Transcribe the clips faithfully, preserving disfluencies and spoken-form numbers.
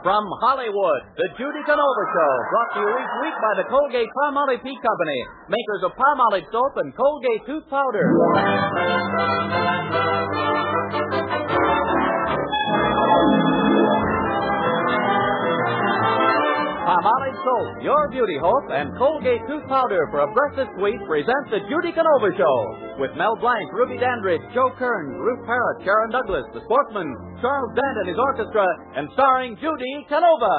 From Hollywood, the Judy Canova Show, brought to you each week by the Colgate-Palmolive Pea Company, makers of Palmolive soap and Colgate tooth powder. Palmolive soap, your beauty hope, and Colgate tooth powder for a breathless sweet present the Judy Canova Show. With Mel Blanc, Ruby Dandridge, Joe Kearns, Ruth Parrott, Sharon Douglas, the Sportsman, Charles Dant and his orchestra, and starring Judy Canova.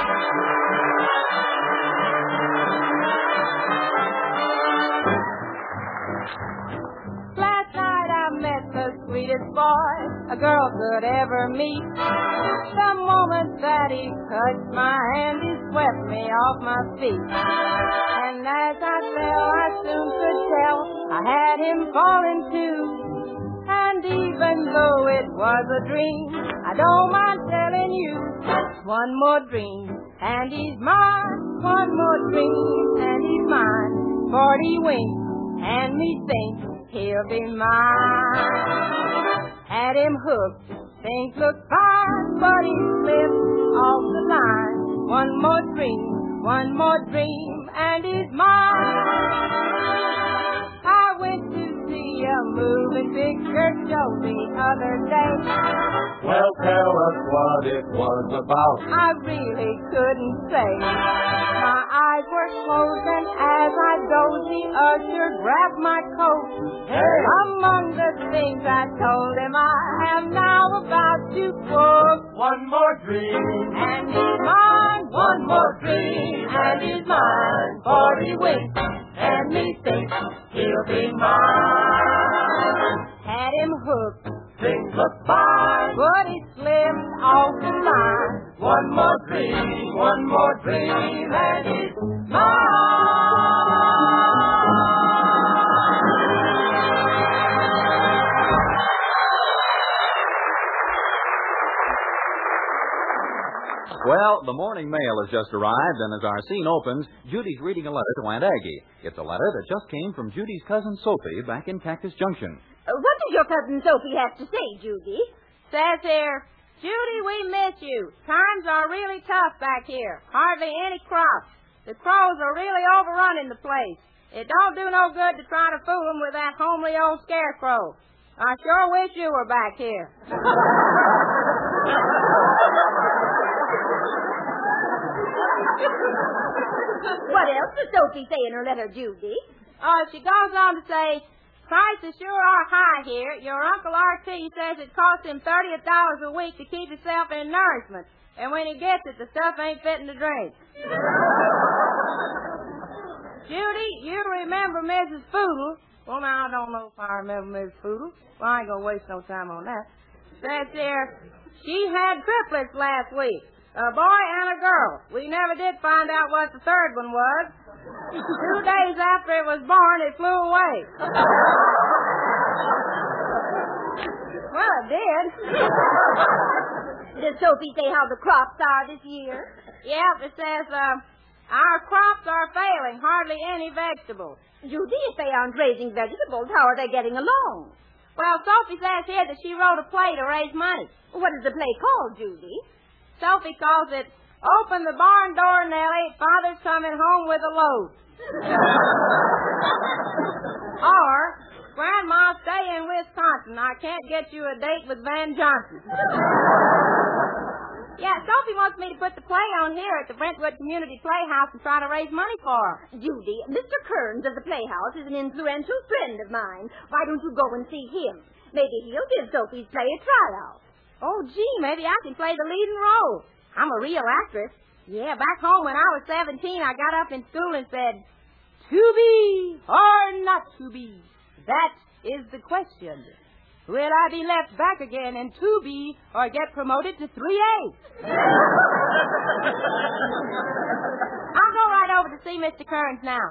Last night I met the sweetest boy a girl could ever meet. The moment that he touched my hand, he swept me off my feet. And as I fell, I soon could tell I had him falling too. And even though it was a dream, I don't mind telling you, one more dream, and he's mine. One more dream, and he's mine. Forty winks, and me think he'll be mine. Had him hooked, things looked fine, but he slipped off the line. One more dream, one more dream, and he's mine. I went to see a moving picture show the other day. Well, tell us what it was about. I really couldn't say. My eyes were closed, and as I dozed, the usher grabbed my coat. Hey! Among the things I told him, I am now about to quote. One more dream, And he's mine. one more dream, and he's mine. Forty winks, and me thinks he'll be mine. Had him hooked, Things look fine. but he slipped off the line. One more dream, one more dream, and he's Well, the morning mail has just arrived, and as our scene opens, Judy's reading a letter to Aunt Aggie. It's a letter that just came from Judy's cousin Sophie back in Cactus Junction. Uh, what does your cousin Sophie have to say, Judy? Says here, Judy, we miss you. Times are really tough back here. Hardly any crops. The crows are really overrunning the place. It don't do no good to try to fool them with that homely old scarecrow. I sure wish you were back here. What else does Sophie say in her letter, Judy? Oh, she goes on to say, prices sure are high here. Your Uncle R T says it costs him thirty dollars a week to keep himself in nourishment. And when he gets it, the stuff ain't fitting to drink. Judy, you remember Missus Foodle. Well, now, I don't know if I remember Missus Foodle. Well, I ain't going to waste no time on that. Says here, she had triplets last week. A boy and a girl. We never did find out what the third one was. Two days after it was born, it flew away. Well, it did. Does Sophie say how the crops are this year? Yep, it says, uh, our crops are failing. Hardly any vegetables. Judy, if they aren't raising vegetables, how are they getting along? Well, Sophie says here that she wrote a play to raise money. What is the play called, Judy? Sophie calls it, Open the Barn Door, Nellie. Father's coming home with a load. Or, Grandma, stay in Wisconsin. I can't get you a date with Van Johnson. Yeah, Sophie wants me to put the play on here at the Brentwood Community Playhouse and try to raise money for her. Judy, Mister Kearns of the Playhouse is an influential friend of mine. Why don't you go and see him? Maybe he'll give Sophie's play a tryout. Oh, gee, maybe I can play the leading role. I'm a real actress. Yeah, back home when I was seventeen, I got up in school and said, to be or not to be, that is the question. Will I be left back again in two B or get promoted to three A? I'll go right over to see Mister Kearns now.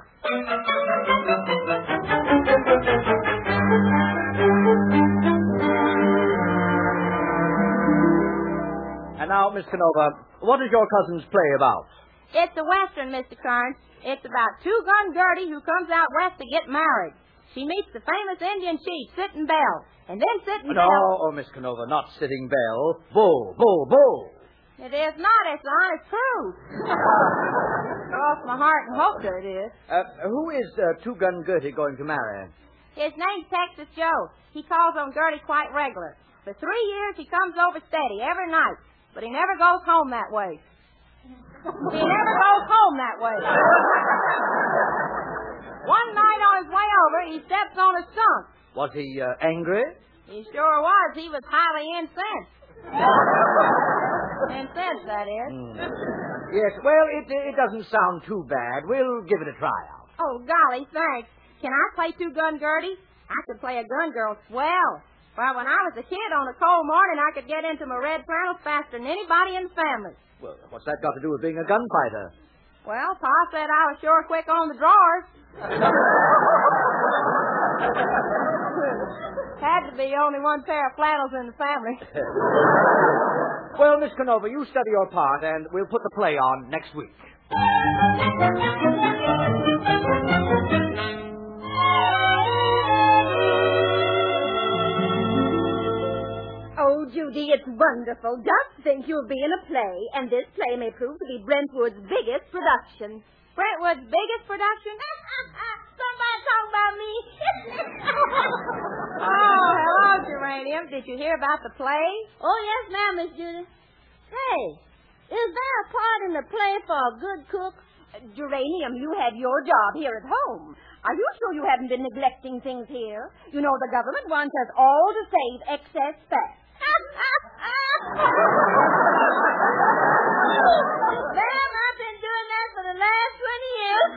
And now, Miss Canova, what is your cousin's play about? It's a Western, Mister Kearns. It's about Two-Gun Gertie who comes out west to get married. She meets the famous Indian chief, Sitting Bell. And then Sitting No, Bell... oh, Miss Canova, not Sitting Bell. Bull, Bull, Bull. It is not. It's the honest truth. Cross my heart and hope that it is. Uh, who is uh, Two-Gun Gertie going to marry? His name's Texas Joe. He calls on Gertie quite regular. For three years, he comes over steady every night, but he never goes home that way. He never goes home that way. One night on his way over, he steps on a skunk. Was he uh, angry? He sure was. He was highly incensed. Incensed, that is. Mm. Yes, well, it, it doesn't sound too bad. We'll give it a tryout. Oh, golly, thanks. Can I play Two-Gun Gertie? I could play a gun girl swell. Well, when I was a kid on a cold morning, I could get into my red flannels faster than anybody in the family. Well, what's that got to do with being a gunfighter? Well, Pa said I was sure quick on the drawers. Had to be only one pair of flannels in the family. Well, Miss Canova, you study your part, and we'll put the play on next week. Oh, Judy, it's wonderful. Just think you'll be in a play, and this play may prove to be Brentwood's biggest production. Brentwood's biggest production? Somebody talk about me. Oh, hello, Geranium. Did you hear about the play? Oh, yes, ma'am, Miss Judy. Hey, is there a part in the play for a good cook? Uh, Geranium, you had your job here at home. Are you sure you haven't been neglecting things here? You know the government wants us all to save excess fat. Ma'am, I've been doing that for the last twenty years.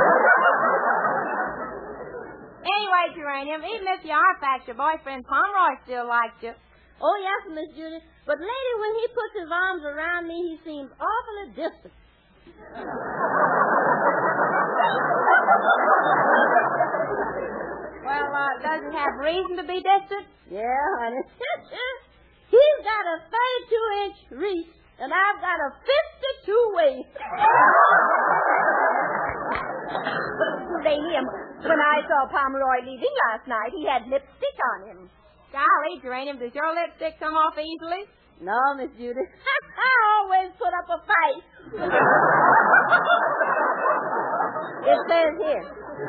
Anyway, Geranium, even if you are fat, your boyfriend Pomeroy still likes you. Oh, yes, Miss Judy. But, lady, when he puts his arms around me, he seems awfully distant. Well, uh, does he have reason to be distant? Yeah, honey. He's got a thirty-two inch reach, and I've got a fifty-two waist. Geranium, when I saw Pomeroy leaving last night, he had lipstick on him. Golly, Geranium, does your lipstick come off easily? No, Miss Judy. I always put up a fight. It says here.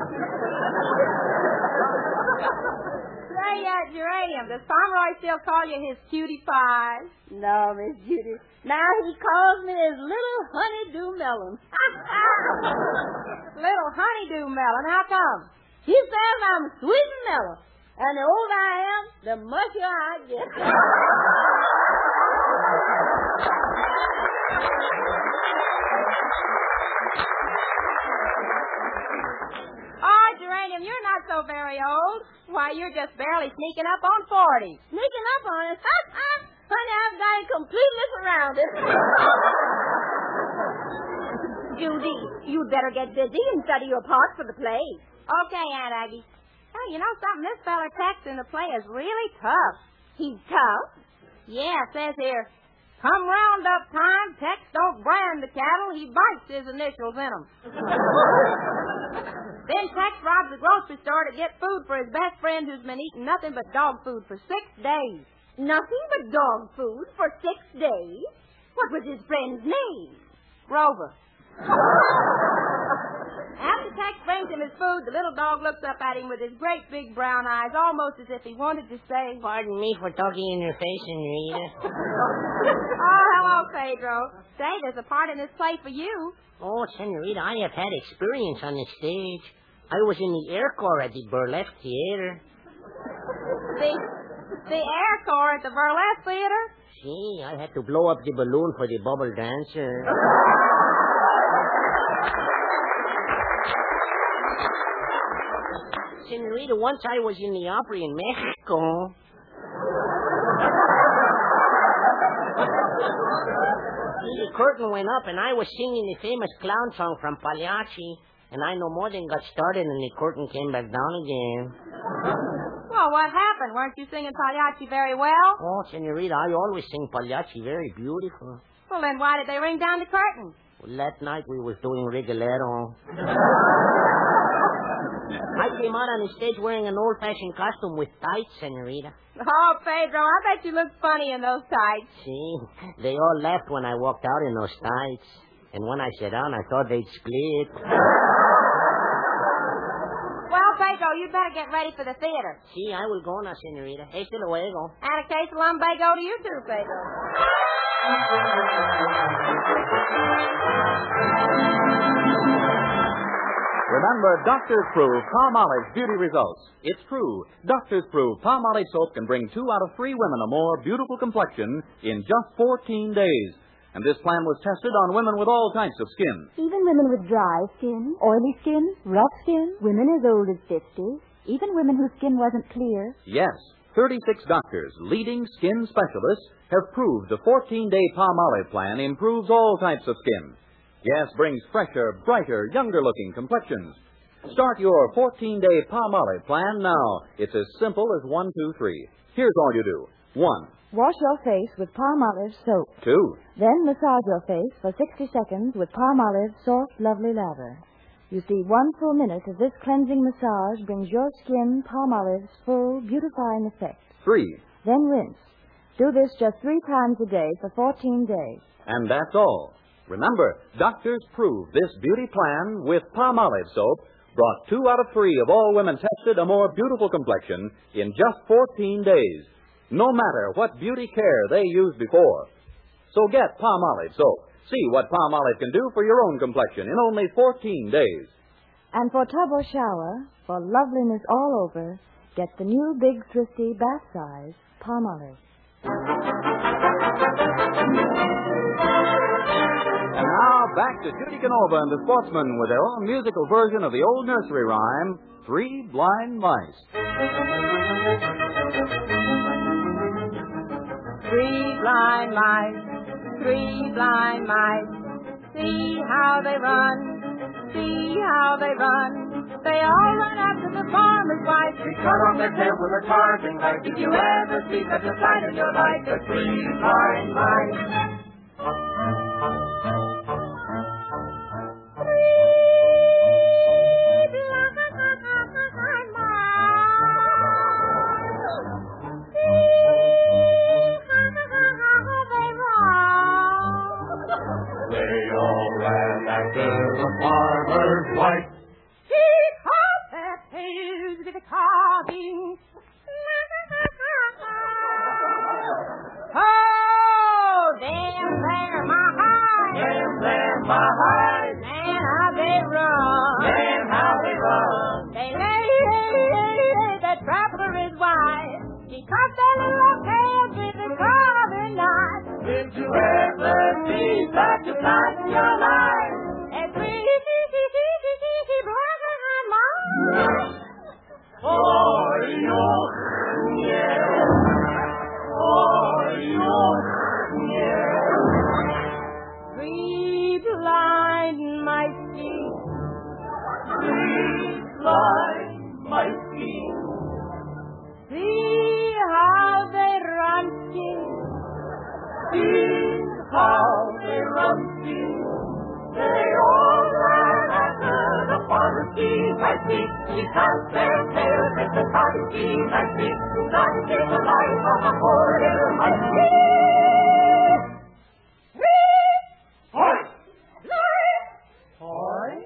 Say, uh, Geranium, does Pomeroy still call you his cutie pie? No, Miss Judy. Now he calls me his little honeydew melon. Little honeydew melon, how come? He says I'm sweet and mellow. And the older I am, the mushier I get. Oh, Geranium, you're not so very old. Why, you're just barely sneaking up on forty. Sneaking up on us? Honey, I've got it completely surrounded. Judy, you'd better get busy and study your part for the play. Okay, Aunt Aggie. Hey, you know something? This fella Tex in the play is really tough. He's tough? Yeah, it says here, come roundup time, Tex don't brand the cattle, he bites his initials in them. Then Tex robs the grocery store to get food for his best friend who's been eating nothing but dog food for six days. Nothing but dog food for six days? What was his friend's name? Grover. After Tex brings him his food, the little dog looks up at him with his great big brown eyes, almost as if he wanted to say, Pardon me for talking in your face, Senorita. Oh, hello, Pedro. Say, there's a part in this play for you. Oh, Senorita, I have had experience on the stage. I was in the Air Corps at the Burlesque Theater. The, the Air Corps at the Burlesque Theater? See, I had to blow up the balloon for the bubble dancer. Senorita, once I was in the Opry in Mexico. See, the curtain went up, and I was singing the famous clown song from Pagliacci, and I no more than got started, and the curtain came back down again. Well, what happened? Weren't you singing Pagliacci very well? Oh, Senorita, I always sing Pagliacci very beautiful. Well, then why did they ring down the curtain? Well, that night we was doing Rigoletto. I came out on the stage wearing an old-fashioned costume with tights, senorita. Oh, Pedro, I bet you look funny in those tights. See, they all laughed when I walked out in those tights. And when I sat down, I thought they'd split. Well, Pedro, you better get ready for the theater. See, I will go now, senorita. Hasta luego. And a case of lumbago to you too, Pedro. Remember, doctors prove Palmolive's beauty results. It's true. Doctors prove Palmolive soap can bring two out of three women a more beautiful complexion in just fourteen days. And this plan was tested on women with all types of skin. Even women with dry skin, oily skin, rough skin, women as old as fifty, even women whose skin wasn't clear. Yes, thirty-six doctors, leading skin specialists, have proved the fourteen-day Palmolive plan improves all types of skin. Yes, brings fresher, brighter, younger-looking complexions. Start your fourteen-day Palmolive plan now. It's as simple as one, two, three. Here's all you do. One. Wash your face with Palmolive soap. Two. Then massage your face for sixty seconds with Palmolive soft, lovely lather. You see, one full minute of this cleansing massage brings your skin Palmolive's full, beautifying effect. Three. Then rinse. Do this just three times a day for fourteen days. And that's all. Remember, doctors prove this beauty plan with Palmolive soap brought two out of three of all women tested a more beautiful complexion in just fourteen days, no matter what beauty care they used before. So get Palmolive soap. See what Palmolive can do for your own complexion in only fourteen days. And for tub or shower, for loveliness all over, get the new Big Thrifty bath size Palmolive. And now, back to Judy Canova and the Sportsman with their own musical version of the old nursery rhyme, Three Blind Mice. Three blind mice, three blind mice, see how they run, see how they run. They all run after the farmer's wife. She cut off their tails with a carving knife. Did you ever see such a sight in your life? The three blind mice. The farmer's wife. He cut their tails with a carving. Oh, them there my hides. Them there my hides. Man, how they run. Man, how they run. They lay, the traveler is wise. He cut their little tails with a carving knife. Did you ever see such a sight in your life? Oh, yo, yeah. Oh, yo, yeah. Three blind mice see. Three blind mice see. See how they run, see. See how they run, see. They all ran after the farmer's bees, I see. She cuts their tails with the cotton bees, I see. That is the life of a poor little monkey. Hoy! Hoy!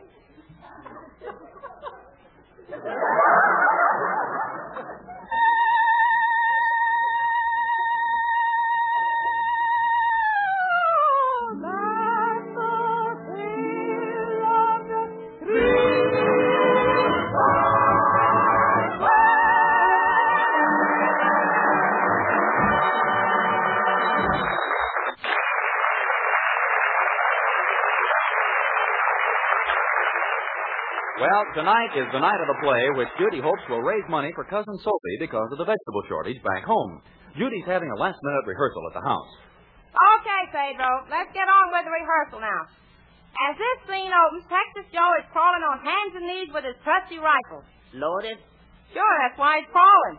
Well, tonight is the night of the play, which Judy hopes will raise money for Cousin Sophie because of the vegetable shortage back home. Judy's having a last-minute rehearsal at the house. Okay, Pedro, let's get on with the rehearsal now. As this scene opens, Texas Joe is crawling on hands and knees with his trusty rifle. Loaded? Sure, that's why he's crawling.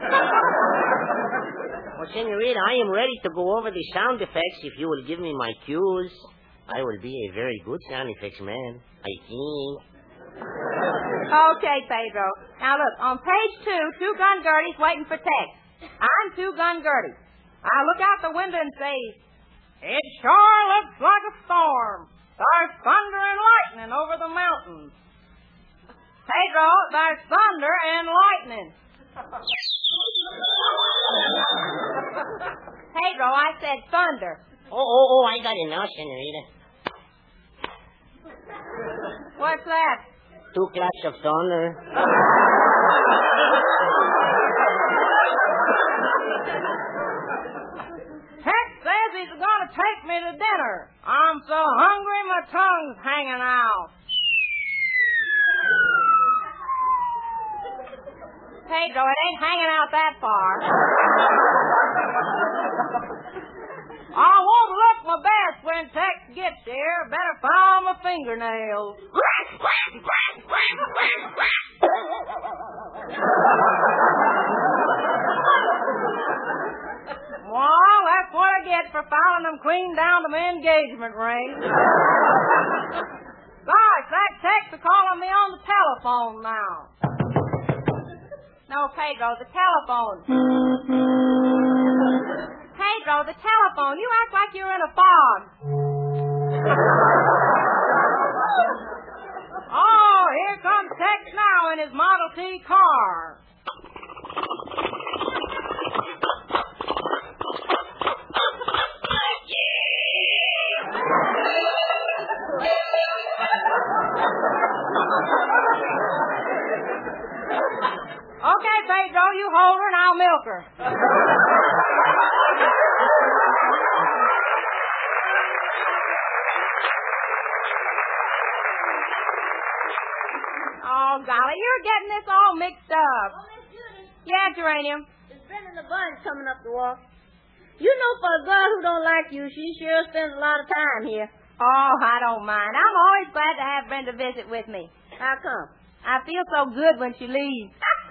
Well, senorita, I am ready to go over the sound effects if you will give me my cues. I will be a very good sound effects man, I think. Okay, Pedro. Now look, on page two, Two Gun Gertie's waiting for text. I'm Two Gun Gertie. I look out the window and say, it sure looks like a storm. There's thunder and lightning over the mountains. Pedro, there's thunder and lightning. Pedro, I said thunder. Oh, oh, oh, I got it now, Senorita. What's that? Two claps of thunder. Tex says he's going to take me to dinner. I'm so hungry my tongue's hanging out. Pedro, it ain't hanging out that far. I won't look my best when Tex gets here. Better file my fingernails. Well, that's what I get for filing them clean down to my engagement ring. Gosh, that Tex is calling me on the telephone now. No, Pedro, the telephone. Pedro, the telephone. You act like you're in a fog. Oh, here comes Tex now in his Model T car. Okay, Pedro, you hold her and I'll milk her. Oh, golly, you're getting this all mixed up. Oh, Miss Judy. Yeah, Geranium. It's Brenda the Bunch coming up the walk. You know, for a girl who don't like you, she sure spends a lot of time here. Oh, I don't mind. I'm always glad to have Brenda visit with me. How come? I feel so good when she leaves.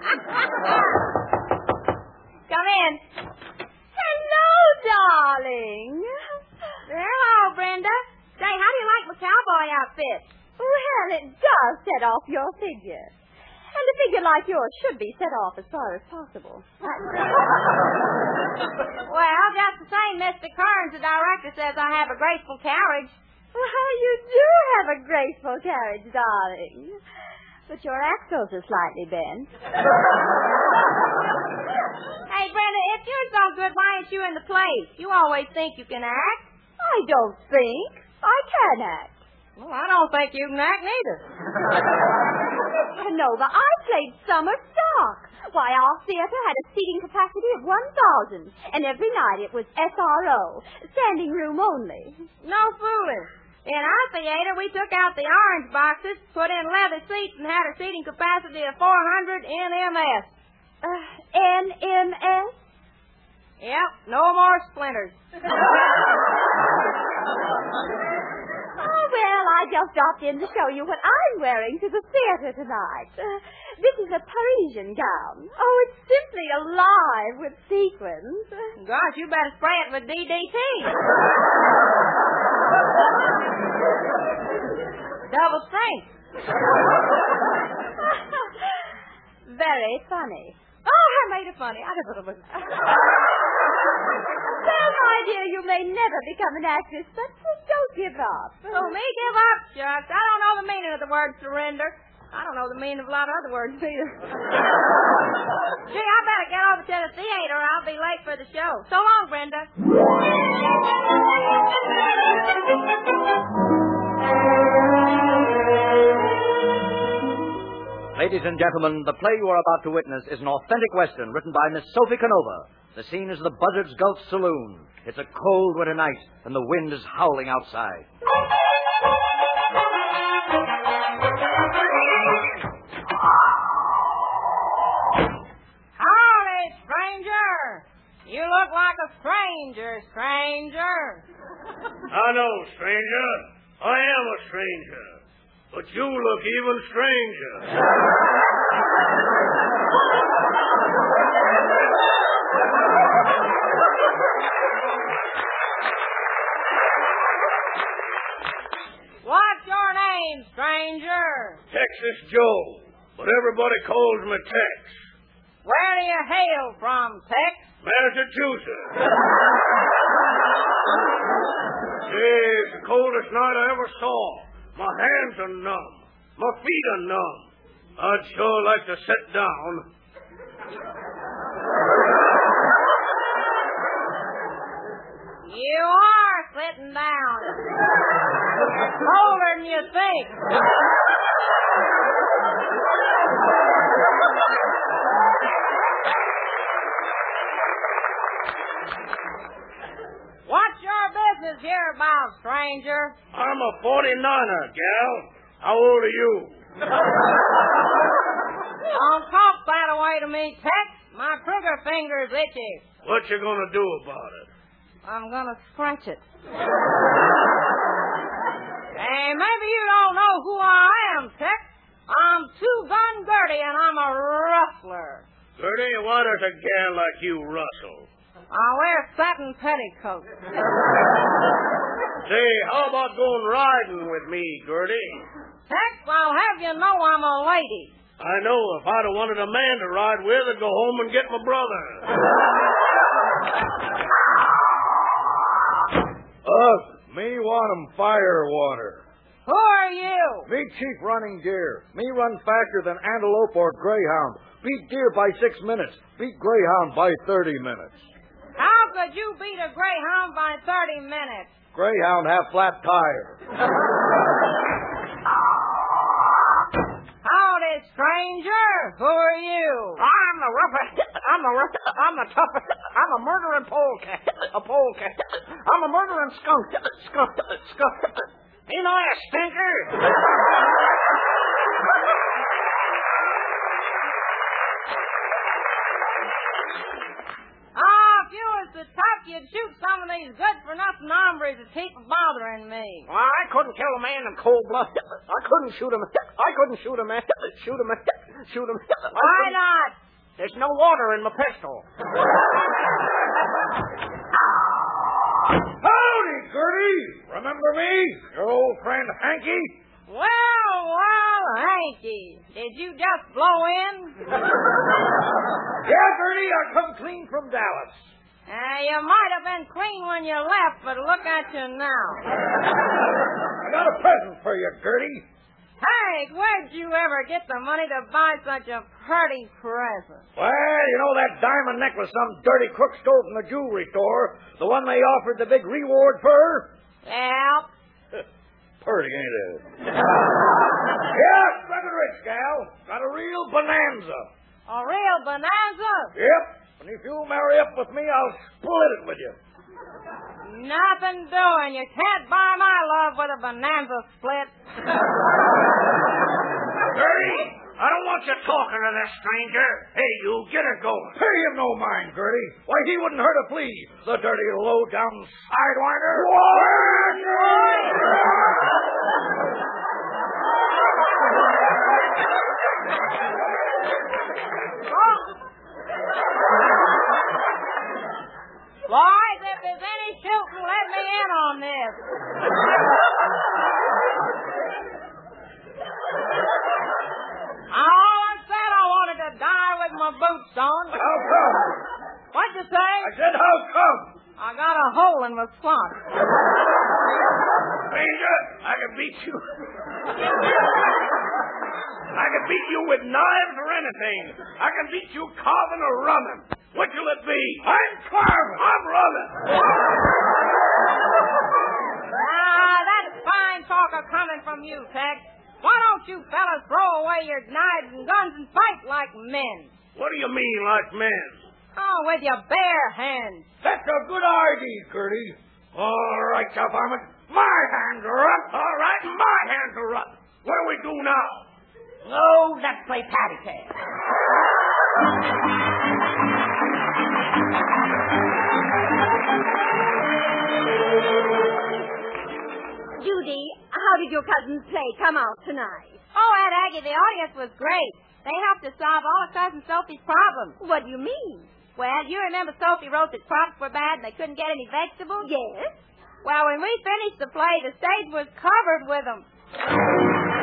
Come in. Hello, darling. Hello, Brenda. Say, how do you like my cowboy outfit? Well, it does set off your figure. And a figure like yours should be set off as far as possible. Well, just the same, Mister Kearns, the director, says I have a graceful carriage. Well, you do have a graceful carriage, darling. But your axles are slightly bent. Hey, Brenda, if you're so good, why aren't you in the play? You always think you can act. I don't think. I can act. Well, I don't think you can act neither. Nova, I played summer stock. Why, our theater had a seating capacity of one thousand, and every night it was S R O, standing room only. No fooling. In our theater, we took out the orange boxes, put in leather seats, and had a seating capacity of four hundred N M S. Uh, N M S? Yep, no more splinters. Oh, well, I just dropped in to show you what I'm wearing to the theater tonight. Uh, this is a Parisian gown. Oh, it's simply alive with sequins. Gosh, you better spray it with D D T. Double strength. Very funny. Oh, I made it funny. I just thought it was... Well, my dear, you may never become an actress, but don't give up. Oh, me give up, shucks. I don't know the meaning of the word surrender. I don't know the meaning of a lot of other words, either. Gee, I better get over to the theater or I'll be late for the show. So long, Brenda. Ladies and gentlemen, the play you are about to witness is an authentic Western written by Miss Sophie Canova. The scene is the Buzzard's Gulch Saloon. It's a cold winter night, and the wind is howling outside. Howdy, stranger. You look like a stranger, stranger. I know, stranger. I am a stranger. But you look even stranger. What's your name, name, stranger? Texas Joe, but everybody calls me Tex. Where do you hail from, Tex? Massachusetts. It's the coldest night I ever saw. My hands are numb. My feet are numb. I'd sure like to sit down. You are sitting down. It's colder than you think. What's your business here about, stranger? I'm a forty-niner, gal. How old are you? Don't talk that way to me, Tex. My trigger finger's itchy. What you gonna do about it? I'm gonna scratch it. Hey, maybe you don't know who I am, Tex. I'm Two-Gun Gertie, and I'm a rustler. Gertie, why does a gal like you rustle? I wear satin petticoats. Say, how about going riding with me, Gertie? Tex, I'll have you know I'm a lady. I know. If I'd have wanted a man to ride with, I'd go home and get my brother. Us, me want 'em fire water. Who are you? Me chief running deer. Me run faster than antelope or greyhound. Beat deer by six minutes. Beat greyhound by thirty minutes. How could you beat a greyhound by thirty minutes? Greyhound have flat tires. Howdy, stranger. Who are you? I'm the roughest. I'm the rough, I'm the toughest. I'm a murdering polecat. A polecat. I'm a murdering skunk. Skunk. Skunk. Ain't I a stinker? Ah, if you was the top, you'd shoot some of these good-for-nothing hombres that keep bothering me. Well, I couldn't kill a man in cold blood. I couldn't shoot him. I couldn't shoot a man. Shoot him. Shoot him. Why not? There's no water in my pistol. Howdy, Gertie. Remember me? Your old friend Hanky? Well, well, Hanky, did you just blow in? Yeah, Gertie, I come clean from Dallas. Uh, you might have been clean when you left, but look at you now. I got a present for you, Gertie. Hank, where'd you ever get the money to buy such a pretty present? Well, you know that diamond necklace some dirty crook stole from the jewelry store? The one they offered the big reward for? Yeah. Pretty, ain't it? Yeah, rather rich, gal. Got a real bonanza. A real bonanza? Yep. And if you'll marry up with me, I'll split it with you. Nothing doing. You can't buy my love with a bonanza split. Gertie, I don't want you talking to this stranger. Hey, you, get her going. Pay him no mind, Gertie. Why, he wouldn't hurt a flea, the dirty low-down sidewinder. Boys, if there's any shooting, let me in on this. All I said, I wanted to die with my boots on. How come? What'd you say? I said, how come? I got a hole in my slot. Stranger, I can beat you. I can beat you with knives or anything. I can beat you carving or running. Which will it be? I'm carving. I'm running. Ah, that's fine talk of coming from you, Tex. Why don't you fellas throw away your knives and guns and fight like men? What do you mean, like men? Oh, with your bare hands. That's a good idea, Gertie. All right, you varmint. My hands are up. All right, my hands are up. What do we do now? Oh, let's play patty cake. Judy, how did your cousins play come out tonight? Oh, Aunt Aggie, the audience was great. They helped to solve all of Cousin Sophie's problems. What do you mean? Well, you remember Sophie wrote that crops were bad and they couldn't get any vegetables? Yes. Well, when we finished the play, the stage was covered with them.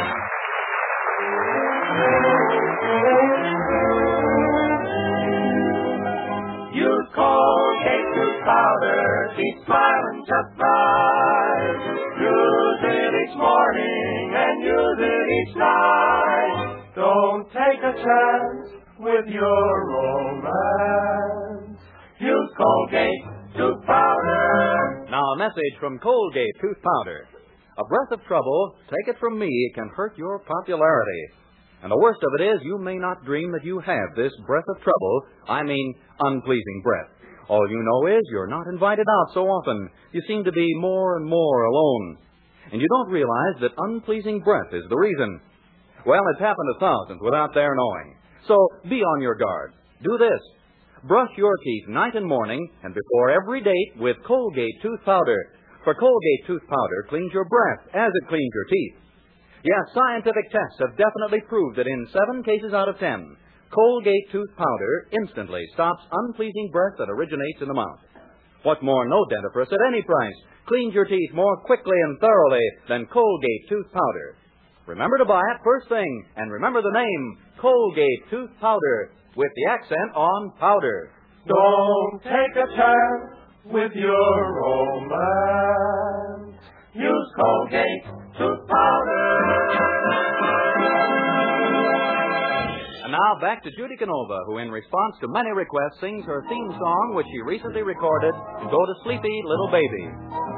Use Colgate tooth powder, keep smiling just right. Use it each morning and use it each night. Don't take a chance with your romance. Use Colgate tooth powder. Now a message from Colgate Tooth Powder. A breath of trouble, take it from me, it can hurt your popularity. And the worst of it is, you may not dream that you have this breath of trouble, I mean unpleasing breath. All you know is you're not invited out so often. You seem to be more and more alone. And you don't realize that unpleasing breath is the reason. Well, it's happened to thousands without their knowing. So be on your guard. Do this. Brush your teeth night and morning and before every date with Colgate Tooth Powder. For Colgate Tooth Powder cleans your breath as it cleans your teeth. Yes, scientific tests have definitely proved that in seven cases out of ten, Colgate Tooth Powder instantly stops unpleasing breath that originates in the mouth. What's more, no dentifrice at any price cleans your teeth more quickly and thoroughly than Colgate Tooth Powder. Remember to buy it first thing, and remember the name, Colgate Tooth Powder, with the accent on powder. Don't take a chance with your romance. Use Colgate Tooth Powder. And now back to Judy Canova, who in response to many requests sings her theme song, which she recently recorded, Go to Sleepy Little Baby.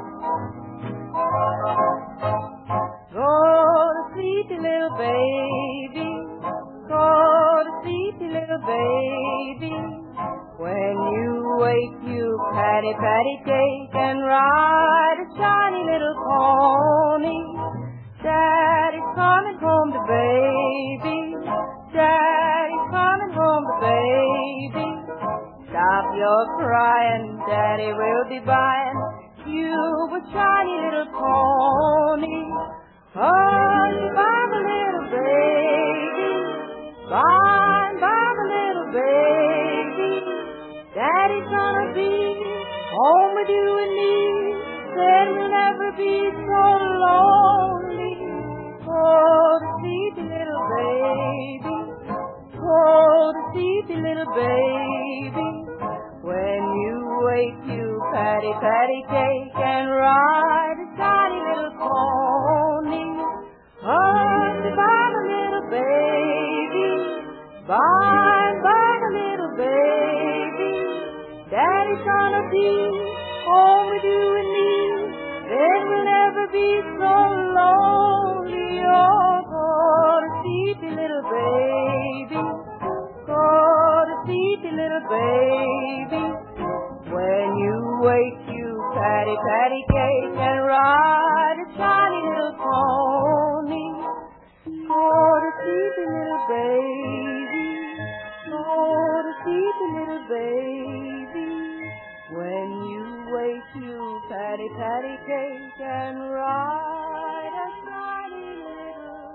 Go to sleepy little baby, go to sleepy little baby. When you wake, you patty patty cake and ride a shiny little pony. Daddy's coming home to baby, Daddy's coming home to baby. Stop your crying, Daddy will be buying you a shiny little pony. Hush, by the little baby, by, by the little baby. Daddy's gonna be home with you and me. Then we'll never be so lonely. Oh, the sleepy little baby, oh, the sleepy little baby. When you wake, you patty patty cake and ride a shiny little pony. Hush, by the little baby, by, by the little baby. Daddy's gonna be home with you and me. Then we'll never be so lonely. Oh, go to sleepy little baby, go to sleepy little baby. When you wake, you patty patty cake and ride a shiny little pony. Go to sleepy little baby, go to sleepy little baby. When you wake, you patty patty cake and ride a shiny little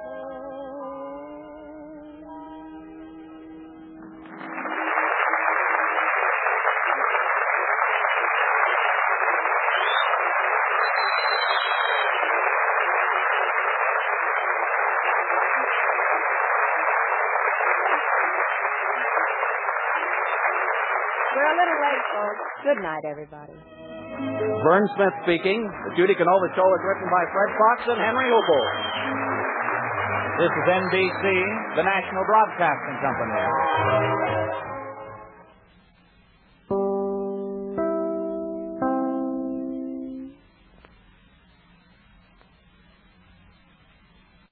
We're a little late, folks. Good night, everybody. Vern Smith speaking. The Judy Canova Show is written by Fred Fox and Henry Huppel. This is N B C, the National Broadcasting Company.